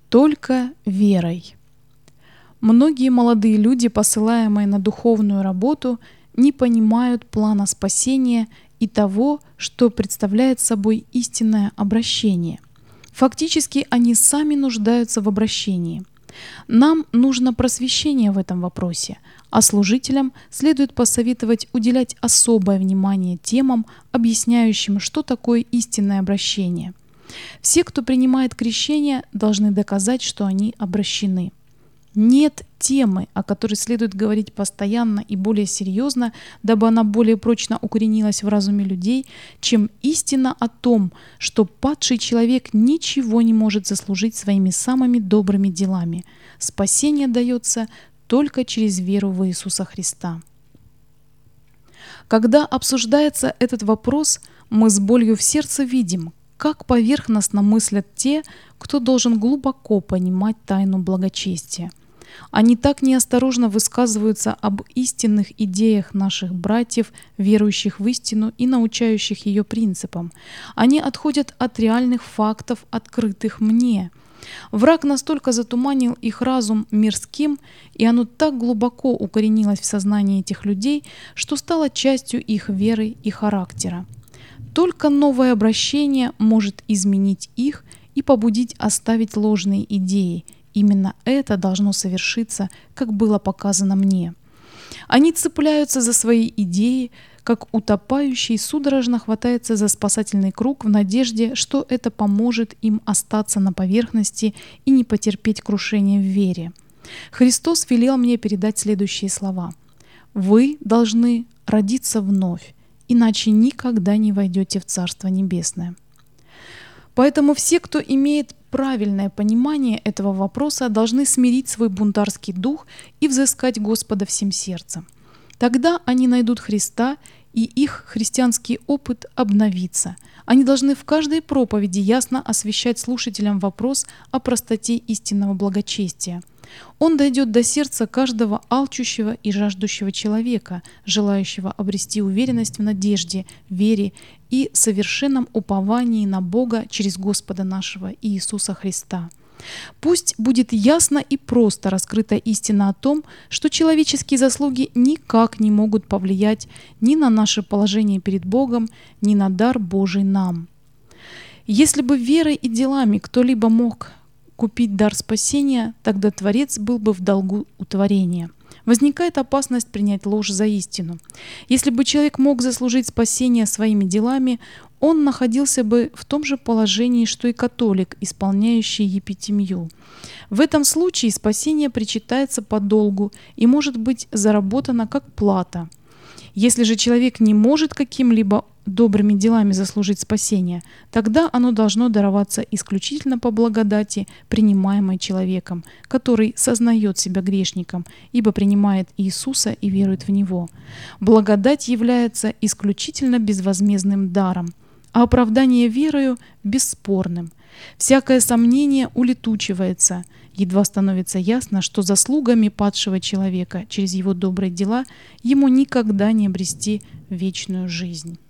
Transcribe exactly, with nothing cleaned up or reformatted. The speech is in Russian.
Только верой. Многие молодые люди, посылаемые на духовную работу, не понимают плана спасения и того, что представляет собой истинное обращение. Фактически они сами нуждаются в обращении. Нам нужно просвещение в этом вопросе, а служителям следует посоветовать уделять особое внимание темам, объясняющим, что такое истинное обращение. Все, кто принимает крещение, должны доказать, что они обращены. Нет темы, о которой следует говорить постоянно и более серьезно, дабы она более прочно укоренилась в разуме людей, чем истина о том, что падший человек ничего не может заслужить своими самыми добрыми делами. Спасение дается только через веру в Иисуса Христа. Когда обсуждается этот вопрос, мы с болью в сердце видим, как поверхностно мыслят те, кто должен глубоко понимать тайну благочестия. Они так неосторожно высказываются об истинных идеях наших братьев, верующих в истину и научающих ее принципам. Они отходят от реальных фактов, открытых мне. Враг настолько затуманил их разум мирским, и оно так глубоко укоренилось в сознании этих людей, что стало частью их веры и характера. Только новое обращение может изменить их и побудить оставить ложные идеи. Именно это должно совершиться, как было показано мне. Они цепляются за свои идеи, как утопающий судорожно хватается за спасательный круг в надежде, что это поможет им остаться на поверхности и не потерпеть крушение в вере. Христос велел мне передать следующие слова. «Вы должны родиться вновь, иначе никогда не войдете в Царство Небесное». Поэтому все, кто имеет правильное понимание этого вопроса, должны смирить свой бунтарский дух и взыскать Господа всем сердцем. Тогда они найдут Христа, и их христианский опыт обновится. Они должны в каждой проповеди ясно освещать слушателям вопрос о простоте истинного благочестия. Он дойдет до сердца каждого алчущего и жаждущего человека, желающего обрести уверенность в надежде, вере и совершенном уповании на Бога через Господа нашего Иисуса Христа. Пусть будет ясно и просто раскрыта истина о том, что человеческие заслуги никак не могут повлиять ни на наше положение перед Богом, ни на дар Божий нам. Если бы верой и делами кто-либо мог купить дар спасения, тогда Творец был бы в долгу у творения. Возникает опасность принять ложь за истину. Если бы человек мог заслужить спасение своими делами, он находился бы в том же положении, что и католик, исполняющий епитимию. В этом случае спасение причитается по долгу и может быть заработано как плата. Если же человек не может каким-либо добрыми делами заслужить спасение, тогда оно должно дароваться исключительно по благодати, принимаемой человеком, который сознает себя грешником, ибо принимает Иисуса и верует в Него. Благодать является исключительно безвозмездным даром, а оправдание верою – бесспорным. Всякое сомнение улетучивается, едва становится ясно, что заслугами падшего человека через его добрые дела ему никогда не обрести вечную жизнь.